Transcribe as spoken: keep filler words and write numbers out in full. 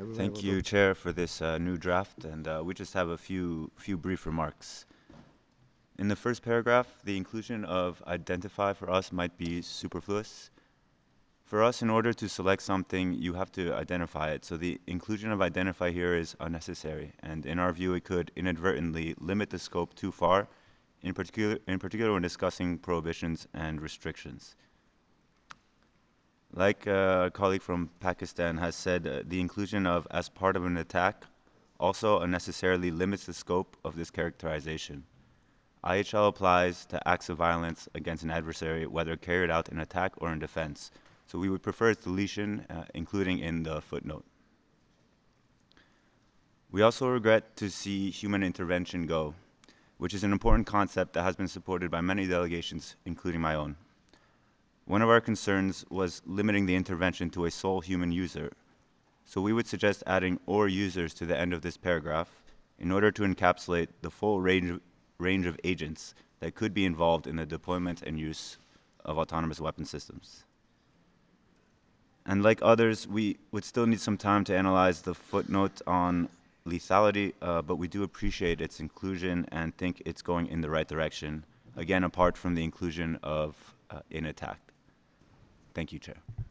Thank you, Chair, for this uh, new draft, and uh, we just have a few few brief remarks. In the first paragraph, the inclusion of identify for us might be superfluous. For us, in order to select something, you have to identify it. So the inclusion of identify here is unnecessary, and in our view, it could inadvertently limit the scope too far, in particular, in particular when discussing prohibitions and restrictions. Like uh, a colleague from Pakistan has said, uh, the inclusion of as part of an attack also unnecessarily limits the scope of this characterization. I H L applies to acts of violence against an adversary, whether carried out in attack or in defense. So we would prefer its deletion, uh, including in the footnote. We also regret to see human intervention go, which is an important concept that has been supported by many delegations, including my own. One of our concerns was limiting the intervention to a sole human user, so we would suggest adding or users to the end of this paragraph in order to encapsulate the full range of, range of agents that could be involved in the deployment and use of autonomous weapon systems. And like others, we would still need some time to analyze the footnote on lethality, uh, but we do appreciate its inclusion and think it's going in the right direction, again, apart from the inclusion of uh, in attack. Thank you, Chair.